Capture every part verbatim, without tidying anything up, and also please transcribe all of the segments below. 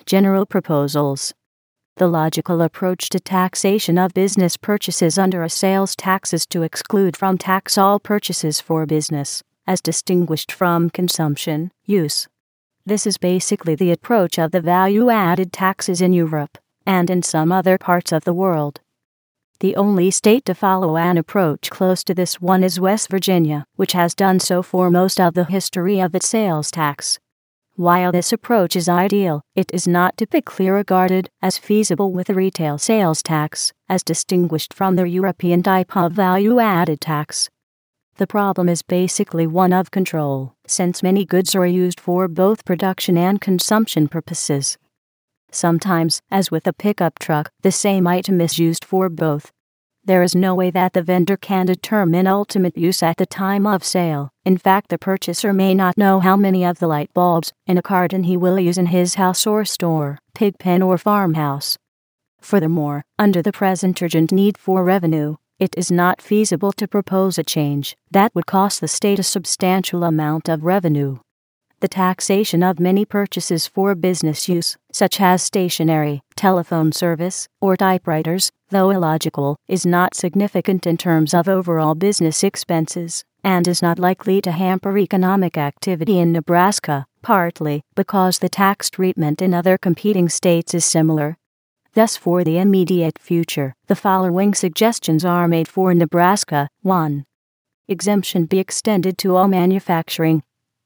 General proposals. The logical approach to taxation of business purchases under a sales tax is to exclude from tax all purchases for business, as distinguished from consumption, use. This is basically the approach of the value-added taxes in Europe, and in some other parts of the world. The only state to follow an approach close to this one is West Virginia, which has done so for most of the history of its sales tax. While this approach is ideal, it is not typically regarded as feasible with a retail sales tax, as distinguished from the European type of value-added tax. The problem is basically one of control, since many goods are used for both production and consumption purposes. Sometimes, as with a pickup truck, the same item is used for both. There is no way that the vendor can determine ultimate use at the time of sale. In fact, the purchaser may not know how many of the light bulbs in a carton he will use in his house or store, pig pen or farmhouse. Furthermore, under the present urgent need for revenue, it is not feasible to propose a change that would cost the state a substantial amount of revenue. The taxation of many purchases for business use, such as stationery, telephone service, or typewriters, though illogical, is not significant in terms of overall business expenses, and is not likely to hamper economic activity in Nebraska, partly because the tax treatment in other competing states is similar. Thus, for the immediate future, the following suggestions are made for Nebraska. one. Exemption be extended to all manufacturing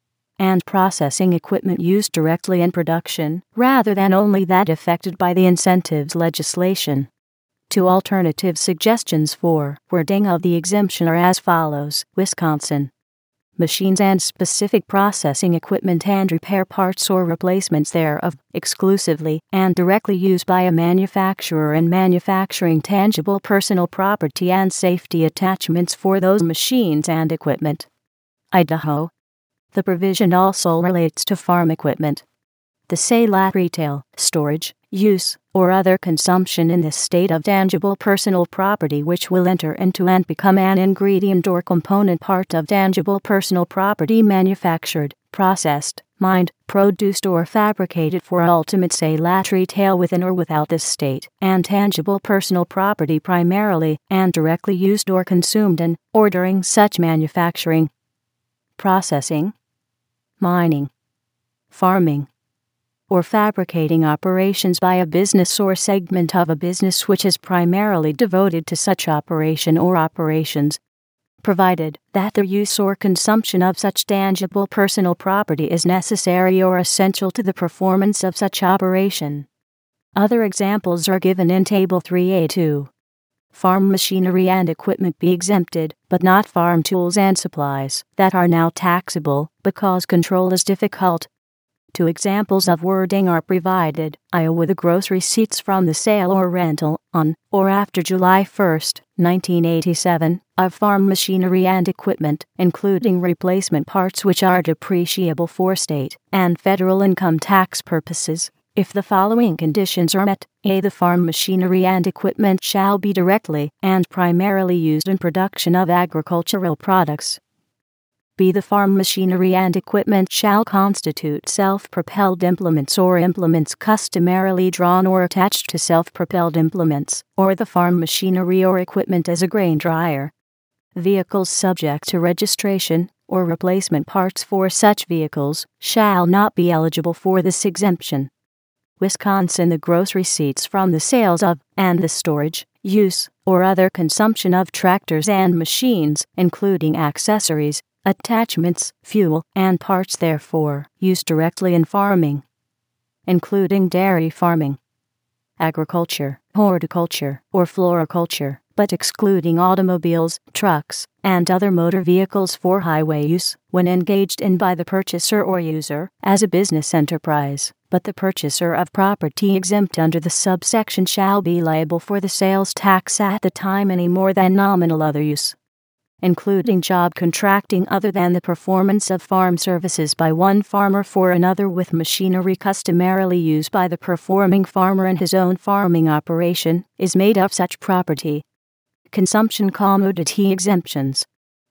and processing equipment used directly in production, rather than only that affected by the incentives legislation. Two alternative suggestions for wording of the exemption are as follows. Wisconsin. Machines and specific processing equipment and repair parts or replacements thereof, exclusively and directly used by a manufacturer in manufacturing tangible personal property and safety attachments for those machines and equipment. Idaho. The provision also relates to farm equipment. The sale at retail, storage, use, or other consumption in this state of tangible personal property which will enter into and become an ingredient or component part of tangible personal property manufactured, processed, mined, produced or fabricated for ultimate sale at retail within or without this state, and tangible personal property primarily and directly used or consumed in or during such manufacturing, processing, mining, farming, or fabricating operations by a business or segment of a business which is primarily devoted to such operation or operations, provided that the use or consumption of such tangible personal property is necessary or essential to the performance of such operation. Other examples are given in Table three A two. Farm machinery and equipment be exempted, but not farm tools and supplies that are now taxable because control is difficult. Two examples of wording are provided. Iowa. The gross receipts from the sale or rental, on or after July first, nineteen eighty-seven, of farm machinery and equipment, including replacement parts which are depreciable for state and federal income tax purposes, if the following conditions are met. A. The farm machinery and equipment shall be directly and primarily used in production of agricultural products. B. The farm machinery and equipment shall constitute self-propelled implements or implements customarily drawn or attached to self-propelled implements, or the farm machinery or equipment as a grain dryer. Vehicles subject to registration, or replacement parts for such vehicles, shall not be eligible for this exemption. Wisconsin. The gross receipts from the sales of, and the storage, use, or other consumption of tractors and machines, including accessories, attachments, fuel, and parts therefor, used directly in farming, including dairy farming, agriculture, horticulture, or floriculture, but excluding automobiles, trucks, and other motor vehicles for highway use, when engaged in by the purchaser or user as a business enterprise, but the purchaser of property exempt under the subsection shall be liable for the sales tax at the time any more than nominal other use, including job contracting other than the performance of farm services by one farmer for another with machinery customarily used by the performing farmer in his own farming operation, is made of such property. Consumption commodity exemptions.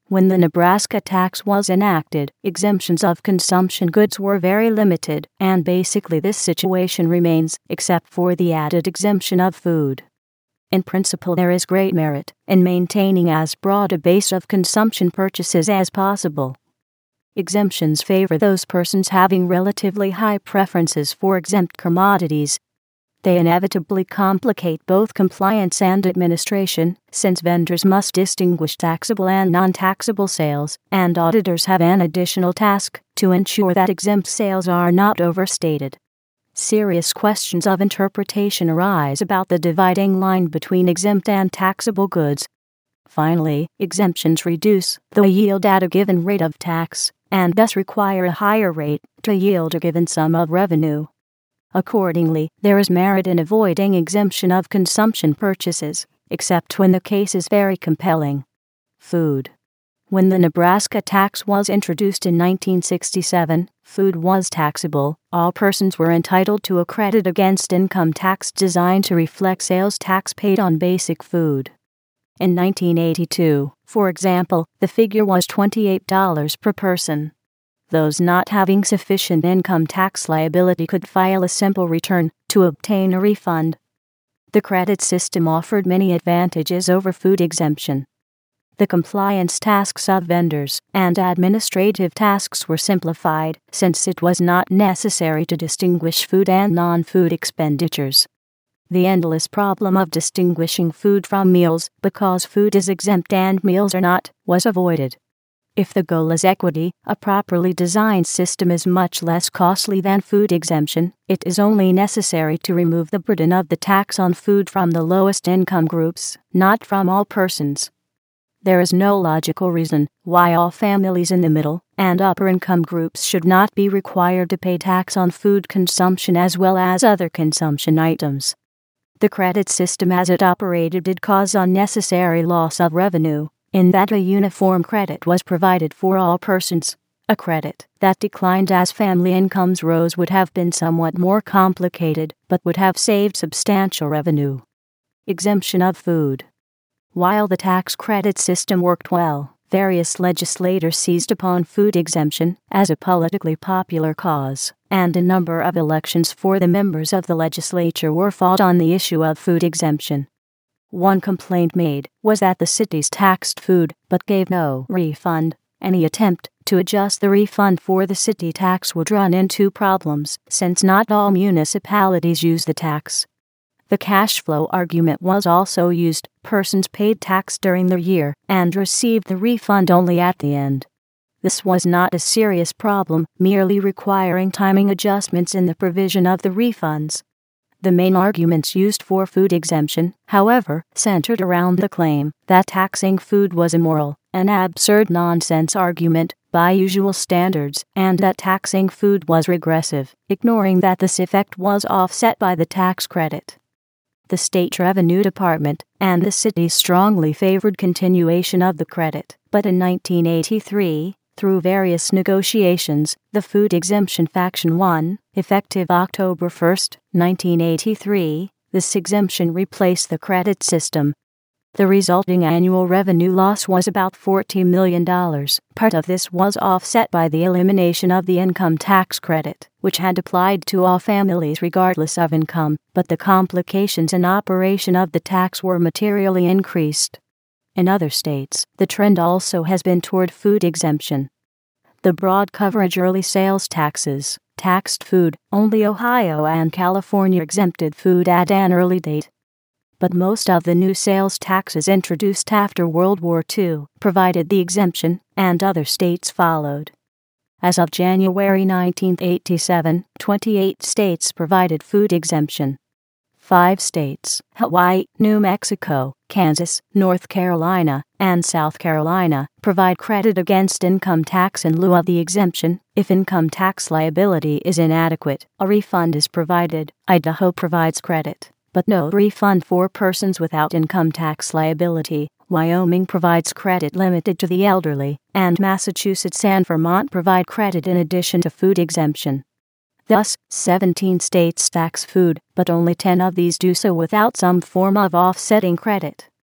When the Nebraska tax was enacted, exemptions of consumption goods were very limited, and basically this situation remains, except for the added exemption of food. In principle, there is great merit in maintaining as broad a base of consumption purchases as possible. Exemptions favor those persons having relatively high preferences for exempt commodities. They inevitably complicate both compliance and administration, since vendors must distinguish taxable and non-taxable sales, and auditors have an additional task to ensure that exempt sales are not overstated. Serious questions of interpretation arise about the dividing line between exempt and taxable goods. Finally, exemptions reduce the yield at a given rate of tax, and thus require a higher rate to yield a given sum of revenue. Accordingly, there is merit in avoiding exemption of consumption purchases, except when the case is very compelling. Food. When the Nebraska tax was introduced in nineteen sixty-seven, food was taxable. All persons were entitled to a credit against income tax designed to reflect sales tax paid on basic food. In nineteen eighty-two, for example, the figure was twenty-eight dollars per person. Those not having sufficient income tax liability could file a simple return to obtain a refund. The credit system offered many advantages over food exemption. The compliance tasks of vendors and administrative tasks were simplified, since it was not necessary to distinguish food and non-food expenditures. The endless problem of distinguishing food from meals, because food is exempt and meals are not, was avoided. If the goal is equity, a properly designed system is much less costly than food exemption. It is only necessary to remove the burden of the tax on food from the lowest income groups, not from all persons. There is no logical reason why all families in the middle and upper income groups should not be required to pay tax on food consumption as well as other consumption items. The credit system as it operated did cause unnecessary loss of revenue, in that a uniform credit was provided for all persons. A credit that declined as family incomes rose would have been somewhat more complicated, but would have saved substantial revenue. Exemption of food. While the tax credit system worked well, various legislators seized upon food exemption as a politically popular cause, and a number of elections for the members of the legislature were fought on the issue of food exemption. One complaint made was that the cities taxed food but gave no refund. Any attempt to adjust the refund for the city tax would run into problems, since not all municipalities use the tax. The cash flow argument was also used. Persons paid tax during the year and received the refund only at the end. This was not a serious problem, merely requiring timing adjustments in the provision of the refunds. The main arguments used for food exemption, however, centered around the claim that taxing food was immoral, an absurd nonsense argument by usual standards, and that taxing food was regressive, ignoring that this effect was offset by the tax credit. The state revenue department and the city strongly favored continuation of the credit, but in nineteen eighty-three, through various negotiations, the food exemption faction won. Effective October first, nineteen eighty-three, this exemption replaced the credit system. The resulting annual revenue loss was about forty million dollars. Part of this was offset by the elimination of the income tax credit, which had applied to all families regardless of income, but the complications in operation of the tax were materially increased. In other states, the trend also has been toward food exemption. The broad coverage early sales taxes taxed food. Only Ohio and California exempted food at an early date. But most of the new sales taxes introduced after World War Two provided the exemption, and other states followed. As of January nineteen eighty-seven, twenty-eight states provided food exemption. Five states, Hawaii, New Mexico, Kansas, North Carolina, and South Carolina, provide credit against income tax in lieu of the exemption. If income tax liability is inadequate, a refund is provided. Idaho provides credit, but no refund for persons without income tax liability. Wyoming provides credit limited to the elderly, and Massachusetts and Vermont provide credit in addition to food exemption. Thus, seventeen states tax food, but only ten of these do so without some form of offsetting credit.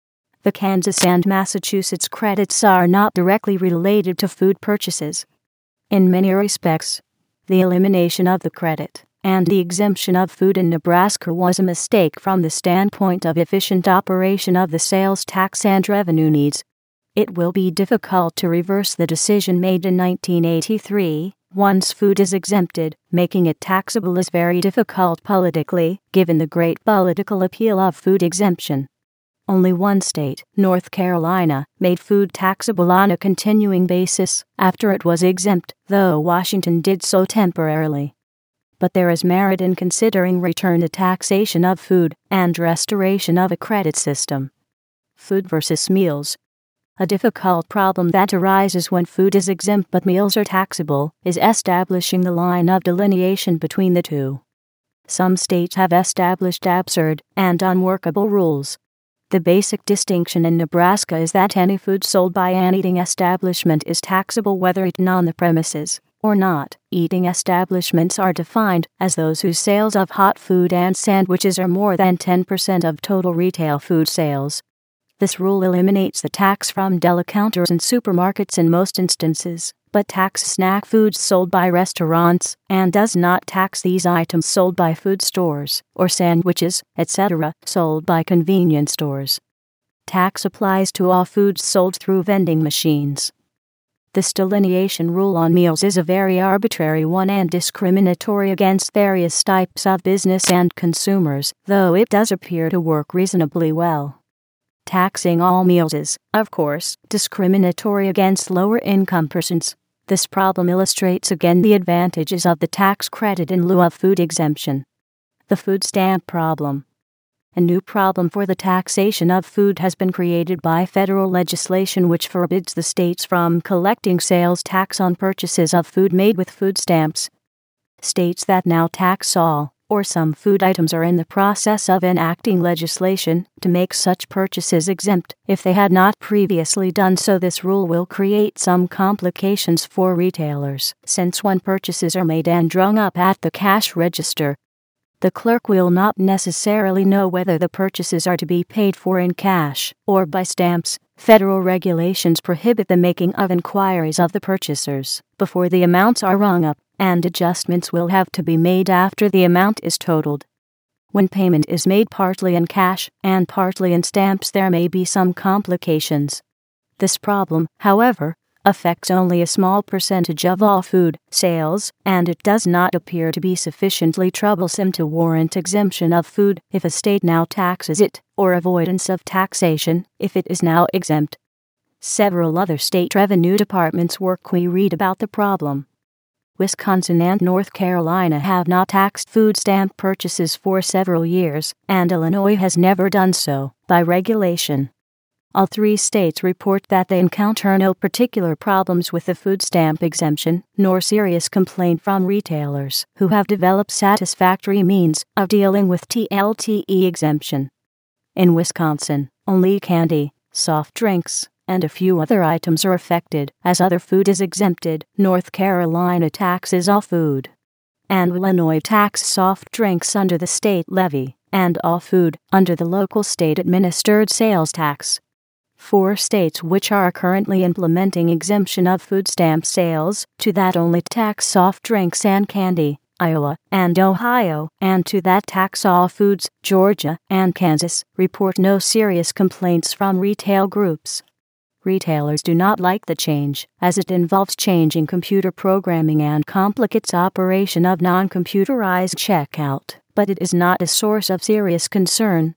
The Kansas and Massachusetts credits are not directly related to food purchases. In many respects, the elimination of the credit and the exemption of food in Nebraska was a mistake from the standpoint of efficient operation of the sales tax and revenue needs. It will be difficult to reverse the decision made in nineteen eighty-three. Once food is exempted, making it taxable is very difficult politically, given the great political appeal of food exemption. Only one state, North Carolina, made food taxable on a continuing basis after it was exempt, though Washington did so temporarily. But there is merit in considering return to taxation of food and restoration of a credit system. Food versus meals. A difficult problem that arises when food is exempt but meals are taxable is establishing the line of delineation between the two. Some states have established absurd and unworkable rules. The basic distinction in Nebraska is that any food sold by an eating establishment is taxable whether eaten on the premises or not. Eating establishments are defined as those whose sales of hot food and sandwiches are more than ten percent of total retail food sales. This rule eliminates the tax from deli counters and supermarkets in most instances, but taxes snack foods sold by restaurants and does not tax these items sold by food stores or sandwiches, et cetera, sold by convenience stores. Tax applies to all foods sold through vending machines. This delineation rule on meals is a very arbitrary one and discriminatory against various types of business and consumers, though it does appear to work reasonably well. Taxing all meals is, of course, discriminatory against lower-income persons. This problem illustrates again the advantages of the tax credit in lieu of food exemption. The food stamp problem. A new problem for the taxation of food has been created by federal legislation which forbids the states from collecting sales tax on purchases of food made with food stamps. States that now tax all or some food items are in the process of enacting legislation to make such purchases exempt if they had not previously done so. This rule will create some complications for retailers, since when purchases are made and drawn up at the cash register, the clerk will not necessarily know whether the purchases are to be paid for in cash or by stamps. Federal regulations prohibit the making of inquiries of the purchasers before the amounts are rung up, and adjustments will have to be made after the amount is totaled. When payment is made partly in cash and partly in stamps, there may be some complications. This problem, however, affects only a small percentage of all food sales, and it does not appear to be sufficiently troublesome to warrant exemption of food if a state now taxes it, or avoidance of taxation if it is now exempt. Several other state revenue departments work queried about the problem. Wisconsin and North Carolina have not taxed food stamp purchases for several years, and Illinois has never done so, by regulation. All three states report that they encounter no particular problems with the food stamp exemption, nor serious complaint from retailers who have developed satisfactory means of dealing with T L T E exemption. In Wisconsin, only candy, soft drinks, and a few other items are affected, as other food is exempted. North Carolina taxes all food, and Illinois taxes soft drinks under the state levy, and all food under the local state-administered sales tax. Four states which are currently implementing exemption of food stamp sales to that only tax soft drinks and candy, Iowa and Ohio, and to that tax all foods, Georgia and Kansas, report no serious complaints from retail groups. Retailers do not like the change, as it involves changing computer programming and complicates operation of non-computerized checkout, but it is not a source of serious concern.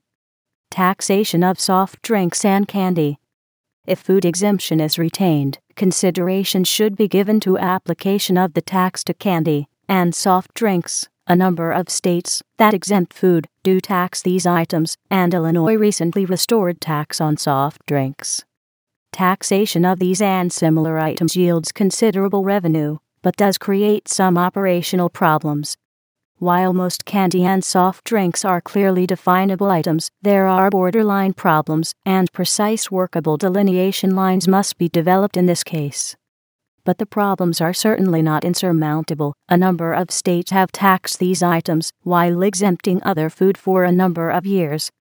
Taxation of soft drinks and candy. If food exemption is retained, consideration should be given to application of the tax to candy and soft drinks. A number of states that exempt food do tax these items, and Illinois recently restored tax on soft drinks. Taxation of these and similar items yields considerable revenue, but does create some operational problems. While most candy and soft drinks are clearly definable items, there are borderline problems, and precise workable delineation lines must be developed in this case. But the problems are certainly not insurmountable. A number of states have taxed these items while exempting other food for a number of years.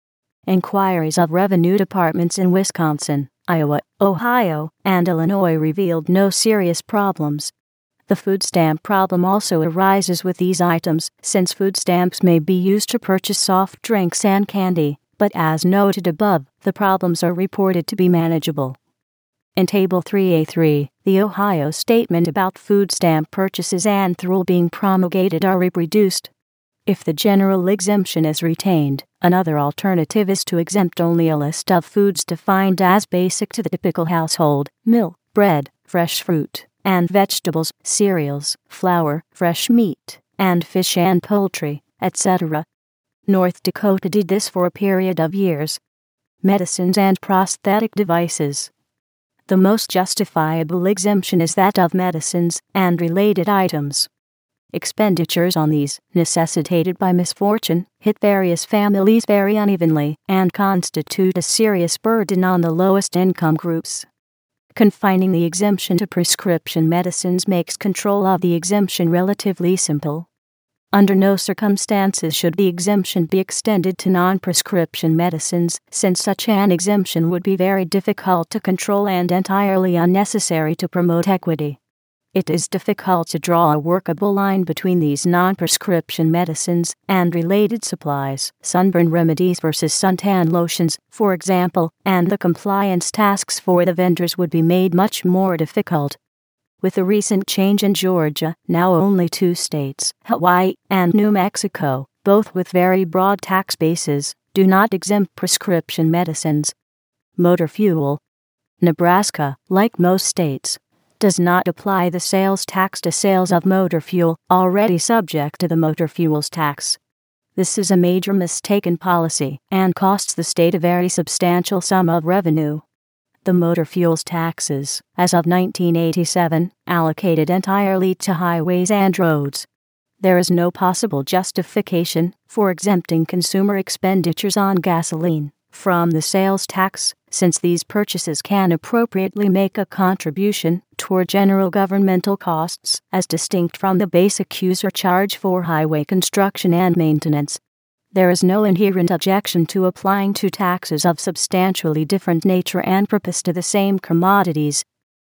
Inquiries of revenue departments in Wisconsin, Iowa, Ohio, and Illinois revealed no serious problems. The food stamp problem also arises with these items, since food stamps may be used to purchase soft drinks and candy, but as noted above, the problems are reported to be manageable. In Table three A three, the Ohio statement about food stamp purchases and the rule being promulgated are reproduced. If the general exemption is retained, another alternative is to exempt only a list of foods defined as basic to the typical household: milk, bread, fresh fruit and vegetables, cereals, flour, fresh meat, and fish and poultry, et cetera. North Dakota did this for a period of years. Medicines and prosthetic devices. The most justifiable exemption is that of medicines and related items. Expenditures on these, necessitated by misfortune, hit various families very unevenly and constitute a serious burden on the lowest income groups. Confining the exemption to prescription medicines makes control of the exemption relatively simple. Under no circumstances should the exemption be extended to non-prescription medicines, since such an exemption would be very difficult to control and entirely unnecessary to promote equity. It is difficult to draw a workable line between these non-prescription medicines and related supplies, sunburn remedies versus suntan lotions, for example, and the compliance tasks for the vendors would be made much more difficult. With the recent change in Georgia, now only two states, Hawaii and New Mexico, both with very broad tax bases, do not exempt prescription medicines. Motor fuel. Nebraska, like most states, does not apply the sales tax to sales of motor fuel, already subject to the motor fuels tax. This is a major mistake in policy and costs the state a very substantial sum of revenue. The motor fuels taxes, as of nineteen eighty-seven, allocated entirely to highways and roads. There is no possible justification for exempting consumer expenditures on gasoline from the sales tax, since these purchases can appropriately make a contribution toward general governmental costs, as distinct from the basic user charge for highway construction and maintenance. There is no inherent objection to applying two taxes of substantially different nature and purpose to the same commodities.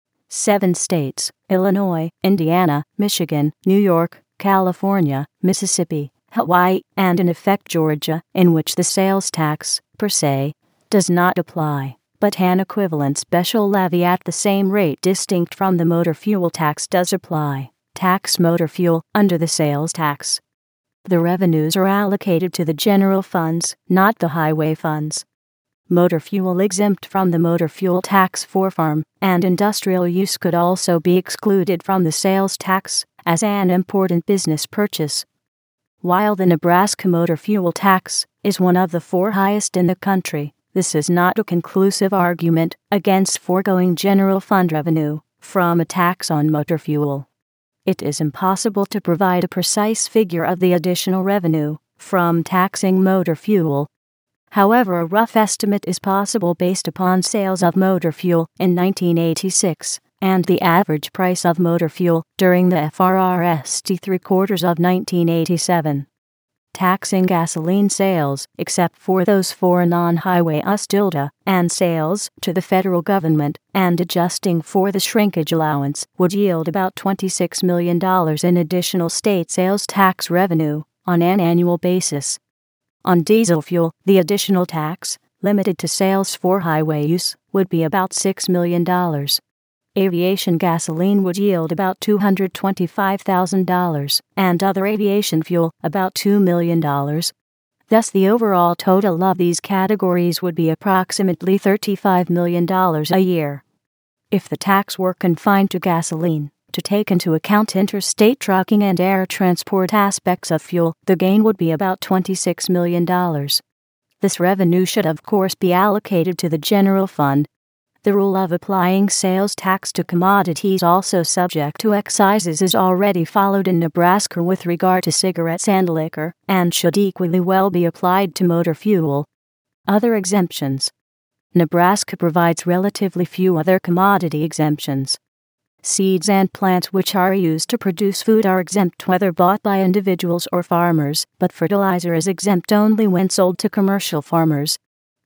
Seven states, Illinois, Indiana, Michigan, New York, California, Mississippi, Hawaii, and in effect Georgia, in which the sales tax, per se, does not apply, but an equivalent special levy at the same rate distinct from the motor fuel tax does apply, tax motor fuel, under the sales tax. The revenues are allocated to the general funds, not the highway funds. Motor fuel exempt from the motor fuel tax for farm and industrial use could also be excluded from the sales tax as an important business purchase. While the Nebraska motor fuel tax is one of the four highest in the country, this is not a conclusive argument against foregoing general fund revenue from a tax on motor fuel. It is impossible to provide a precise figure of the additional revenue from taxing motor fuel. However, a rough estimate is possible based upon sales of motor fuel in nineteen eighty-six and the average price of motor fuel during the F R R S T three quarters of nineteen eighty-seven. Taxing gasoline sales, except for those for non-highway U S D I L D A, and sales to the federal government, and adjusting for the shrinkage allowance, would yield about twenty-six million dollars in additional state sales tax revenue on an annual basis. On diesel fuel, the additional tax, limited to sales for highway use, would be about six million dollars. Aviation gasoline would yield about two hundred twenty-five thousand dollars, and other aviation fuel about two million dollars. Thus the overall total of these categories would be approximately thirty-five million dollars a year. If the tax were confined to gasoline, to take into account interstate trucking and air transport aspects of fuel, the gain would be about twenty-six million dollars. This revenue should of course be allocated to the general fund. The rule of applying sales tax to commodities also subject to excises is already followed in Nebraska with regard to cigarettes and liquor, and should equally well be applied to motor fuel. Other exemptions. Nebraska provides relatively few other commodity exemptions. Seeds and plants which are used to produce food are exempt whether bought by individuals or farmers, but fertilizer is exempt only when sold to commercial farmers.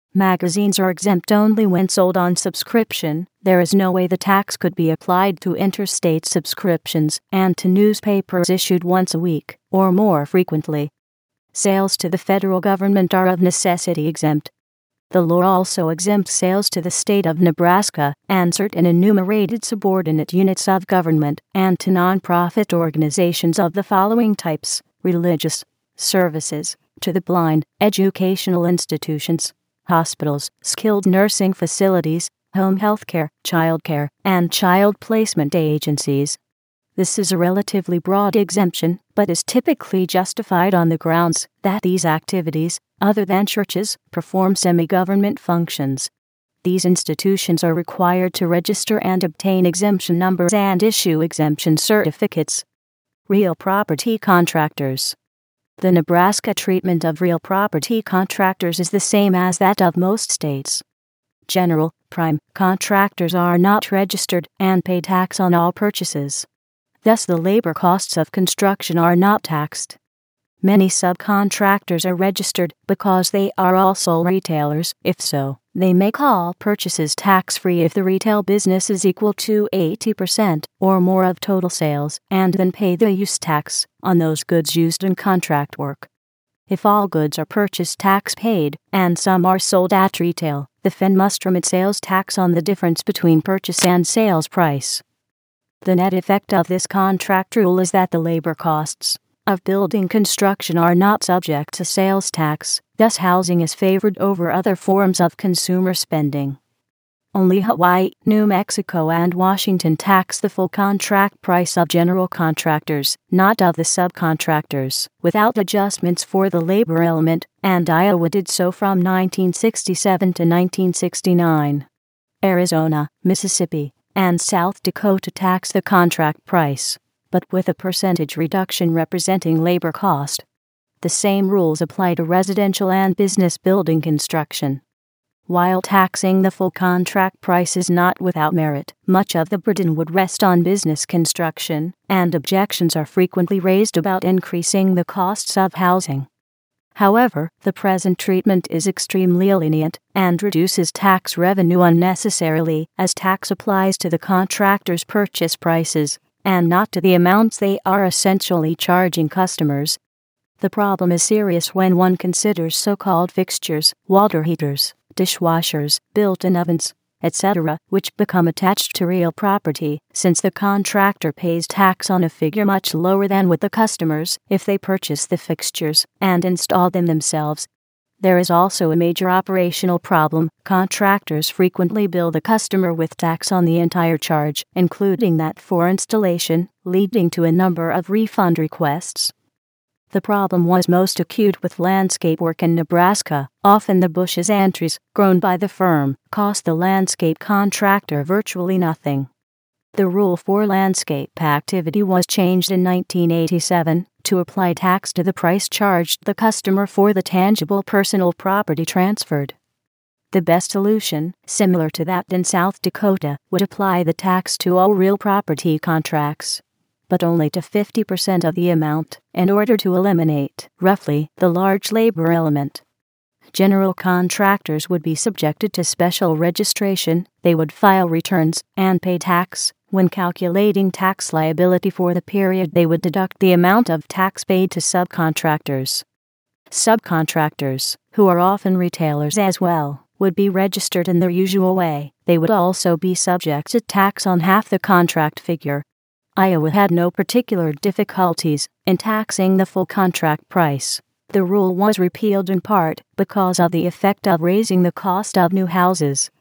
Magazines are exempt only when sold on subscription. There is no way the tax could be applied to interstate subscriptions and to newspapers issued once a week or more frequently. Sales to the federal government are of necessity exempt. The law also exempts sales to the state of Nebraska and certain enumerated subordinate units of government and to nonprofit organizations of the following types: religious services, to the blind, educational institutions, hospitals, skilled nursing facilities, home health care, child care, and child placement agencies. This is a relatively broad exemption, but is typically justified on the grounds that these activities, other than churches, perform semi-government functions. These institutions are required to register and obtain exemption numbers and issue exemption certificates. Real property contractors. The Nebraska treatment of real property contractors is the same as that of most states. General, prime contractors are not registered and pay tax on all purchases. Thus, the labor costs of construction are not taxed. Many subcontractors are registered because they are also retailers. If so, they make all purchases tax-free if the retail business is equal to eighty percent or more of total sales, and then pay the use tax on those goods used in contract work. If all goods are purchase tax paid, and some are sold at retail, the F E N must remit sales tax on the difference between purchase and sales price. The net effect of this contract rule is that the labor costs of building construction are not subject to sales tax, thus housing is favored over other forms of consumer spending. Only Hawaii, New Mexico, and Washington tax the full contract price of general contractors, not of the subcontractors, without adjustments for the labor element, and Iowa did so from nineteen sixty-seven to nineteen sixty-nine. Arizona, Mississippi, and South Dakota tax the contract price, but with a percentage reduction representing labor cost. The same rules apply to residential and business building construction. While taxing the full contract price is not without merit, much of the burden would rest on business construction, and objections are frequently raised about increasing the costs of housing. However, the present treatment is extremely lenient and reduces tax revenue unnecessarily, as tax applies to the contractor's purchase prices and not to the amounts they are essentially charging customers. The problem is serious when one considers so-called fixtures, water heaters, dishwashers, built-in ovens, et cetera, which become attached to real property, since the contractor pays tax on a figure much lower than with the customers if they purchase the fixtures and install them themselves. There is also a major operational problem. Contractors frequently bill the customer with tax on the entire charge, including that for installation, leading to a number of refund requests. The problem was most acute with landscape work in Nebraska. Often the bushes and trees grown by the firm cost the landscape contractor virtually nothing. The rule for landscape activity was changed in nineteen eighty-seven to apply tax to the price charged the customer for the tangible personal property transferred. The best solution, similar to that in South Dakota, would apply the tax to all real property contracts, but only to fifty percent of the amount, in order to eliminate, roughly, the large labor element. General contractors would be subjected to special registration. They would file returns and pay tax. When calculating tax liability for the period, they would deduct the amount of tax paid to subcontractors. Subcontractors, who are often retailers as well, would be registered in their usual way. They would also be subject to tax on half the contract figure. Iowa had no particular difficulties in taxing the full contract price. The rule was repealed in part because of the effect of raising the cost of new houses.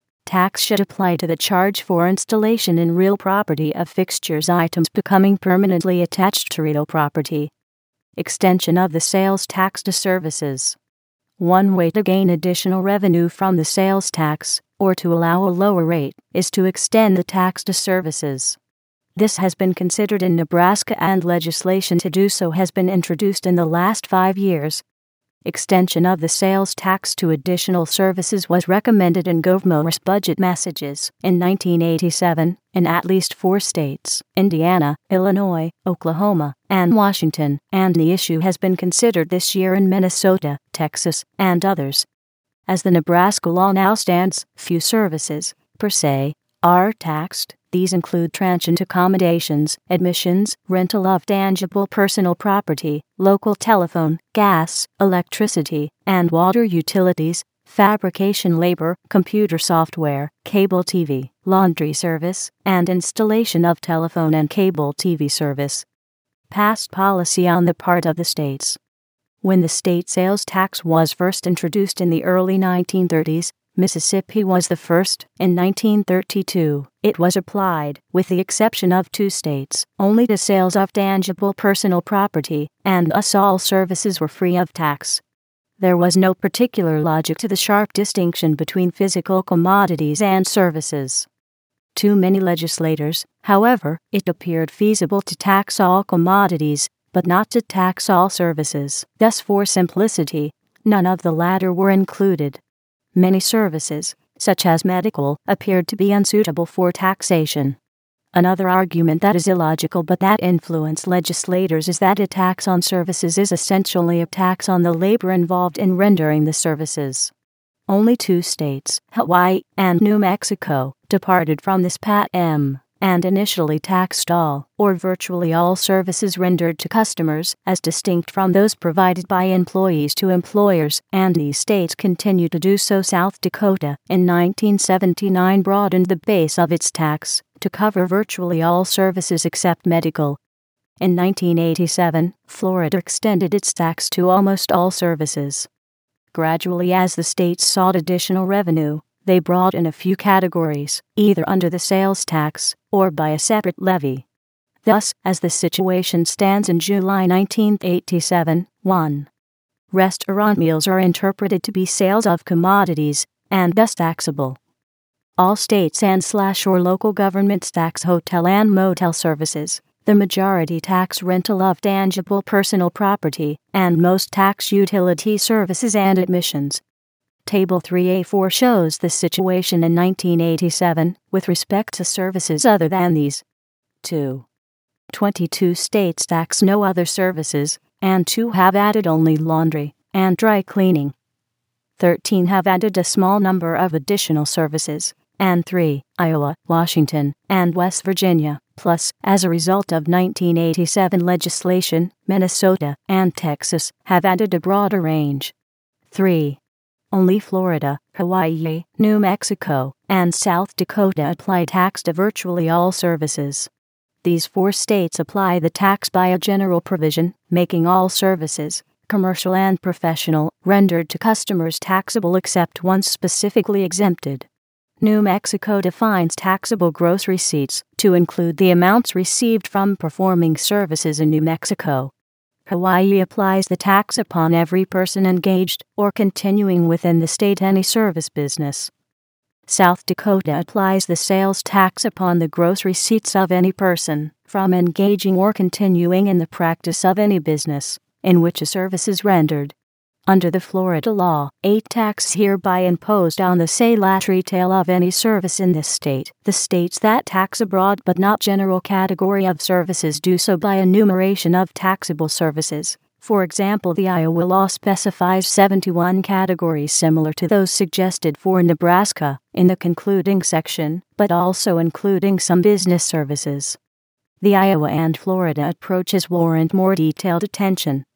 Tax should apply to the charge for installation in real property of fixtures items becoming permanently attached to real property. Extension of the sales tax to services. One way to gain additional revenue from the sales tax, or to allow a lower rate, is to extend the tax to services. This has been considered in Nebraska, and legislation to do so has been introduced in the last five years. Extension of the sales tax to additional services was recommended in GovMo's budget messages in nineteen eighty-seven in at least four states, Indiana, Illinois, Oklahoma, and Washington, and the issue has been considered this year in Minnesota, Texas, and others. As the Nebraska law now stands, few services, per se, are taxed. These include transient accommodations, admissions, rental of tangible personal property, local telephone, gas, electricity, and water utilities, fabrication labor, computer software, cable T V, laundry service, and installation of telephone and cable T V service. Past policy on the part of the states. When the state sales tax was first introduced in the early nineteen thirties, Mississippi was the first. In nineteen thirty-two, it was applied, with the exception of two states, only to sales of tangible personal property, and thus all services were free of tax. There was no particular logic to the sharp distinction between physical commodities and services. To many legislators, however, it appeared feasible to tax all commodities, but not to tax all services. Thus, for simplicity, none of the latter were included. Many services, such as medical, appeared to be unsuitable for taxation. Another argument that is illogical but that influenced legislators is that a tax on services is essentially a tax on the labor involved in rendering the services. Only two states, Hawaii and New Mexico, departed from this pattern, and initially taxed all, or virtually all services rendered to customers, as distinct from those provided by employees to employers, and these states continued to do so. South Dakota, in nineteen seventy-nine, broadened the base of its tax to cover virtually all services except medical. In nineteen eighty-seven, Florida extended its tax to almost all services. Gradually, as the states sought additional revenue, they brought in a few categories, either under the sales tax or by a separate levy. Thus, as the situation stands in July nineteen eighty-seven, one. Restaurant meals are interpreted to be sales of commodities, and thus taxable. All states and slash or local governments tax hotel and motel services. The majority tax rental of tangible personal property, and most tax utility services and admissions. Table three A four shows the situation in nineteen eighty-seven with respect to services other than these. two. twenty-two states tax no other services, and two have added only laundry and dry cleaning. thirteen have added a small number of additional services, and three, Iowa, Washington, and West Virginia, plus, as a result of nineteen eighty-seven legislation, Minnesota and Texas have added a broader range. three. Only Florida, Hawaii, New Mexico, and South Dakota apply tax to virtually all services. These four states apply the tax by a general provision, making all services, commercial and professional, rendered to customers taxable except one specifically exempted. New Mexico defines taxable gross receipts to include the amounts received from performing services in New Mexico. Hawaii applies the tax upon every person engaged or continuing within the state any service business. South Dakota applies the sales tax upon the gross receipts of any person from engaging or continuing in the practice of any business in which a service is rendered. Under the Florida law, a tax hereby imposed on the sale at retail of any service in this state. The states that tax a broad but not general category of services do so by enumeration of taxable services. For example, the Iowa law specifies seventy-one categories similar to those suggested for Nebraska in the concluding section, but also including some business services. The Iowa and Florida approaches warrant more detailed attention.